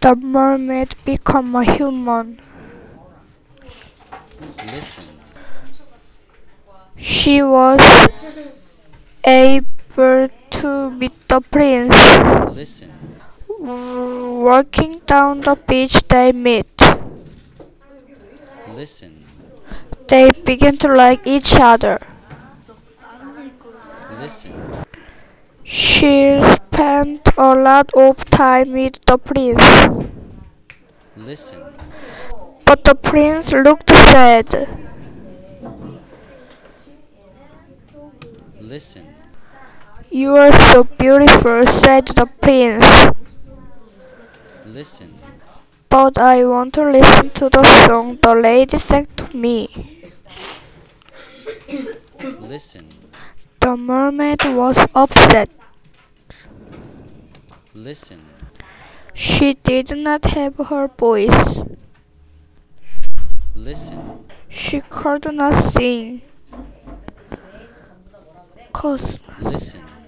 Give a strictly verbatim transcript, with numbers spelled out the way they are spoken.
The mermaid became a human. Listen. She was able to meet the prince. Listen. Walking down the beach, they met. Listen. They began to like each other. Listen. She spent a lot of time with the prince, Listen. but the prince looked sad. Listen. "You are so beautiful," said the prince, Listen. "but I want to listen to the song the lady sang to me." Listen. The mermaid was upset. Listen. She did not have her voice. Listen. She could not sing. Cause Listen.